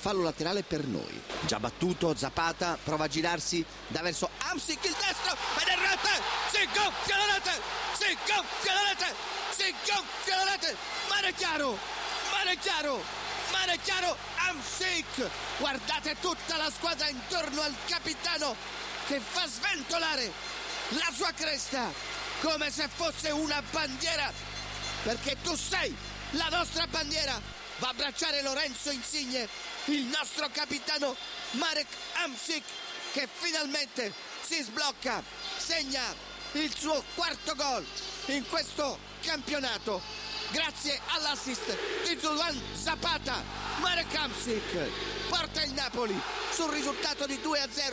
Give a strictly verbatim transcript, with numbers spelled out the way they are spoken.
fallo laterale per noi. Già battuto, Zapata prova a girarsi da verso Hamsik, il destro, ed è rete, si gonfia la rete, si gonfia la rete, si gonfia la rete, mare chiaro, mare chiaro, mare chiaro, Hamsik, guardate tutta la squadra intorno al capitano che fa sventolare la sua cresta come se fosse una bandiera, perché tu sei la nostra bandiera. Va a abbracciare Lorenzo Insigne, il nostro capitano Marek Hamsik, che finalmente si sblocca, segna il suo quarto gol in questo campionato grazie all'assist di Dusan Zapata. Marek Hamsik porta il Napoli sul risultato di due a zero.